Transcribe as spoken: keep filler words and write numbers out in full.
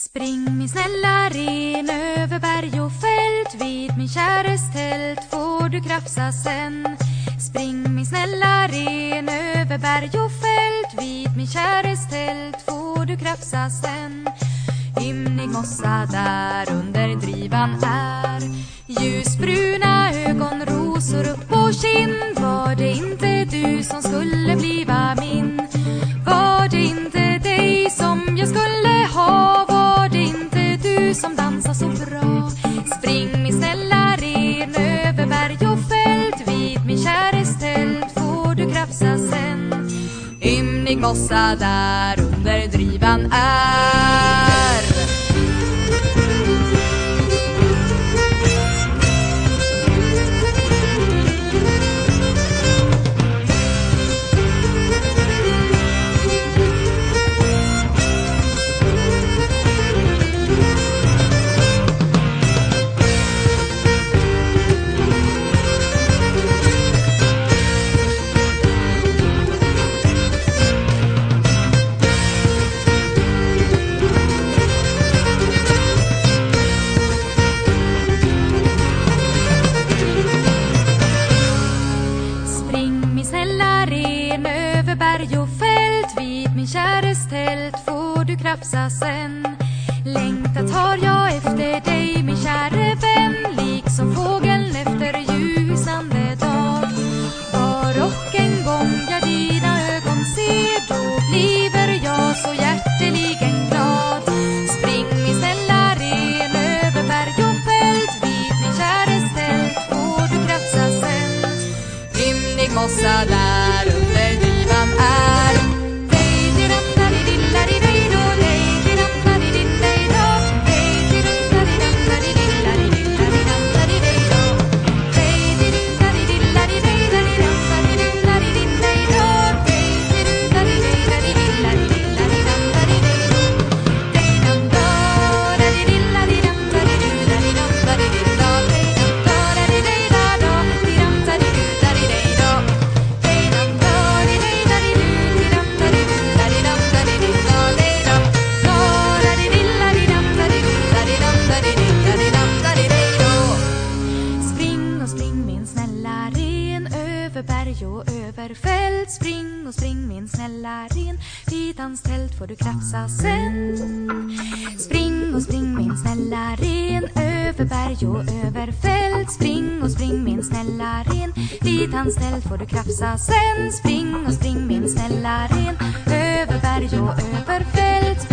Spring min snälla ren över berg och fält, vid min käres tält får du krafsa sen. Spring min snälla ren över berg och fält, vid min käres tält får du krafsa sen. Ymnig mossa där under drivan är, ljusbruna ögon, rosor upp på kind. Var det inte du som skulle bliva min? Var det inte dig som jag skulle ha? Var det inte du som dansar så bra? Spring min snälla ren över berg och fält, vid min käres tält får du krafsa sen. Ymnig mossa där under drivan är. Får du krafsa sen. Längtat har jag efter dig, min käre vän, liksom fågeln efter ljusande dag. Var och en gång jag dina ögon ser, då bliver jag så hjärteligen glad. Spring min snälla ren över berg och fält, vid min käres tält får du krafsa sen. Ymnig mossa där under drivan är. Spring och spring min snälla ren, vid hans tält får du krafsa sen. Spring och spring min snälla ren, över berg och över fält. Spring och spring min snälla ren, vid hans tält får du krafsa sen. Spring och spring min snälla ren, över berg och över fält.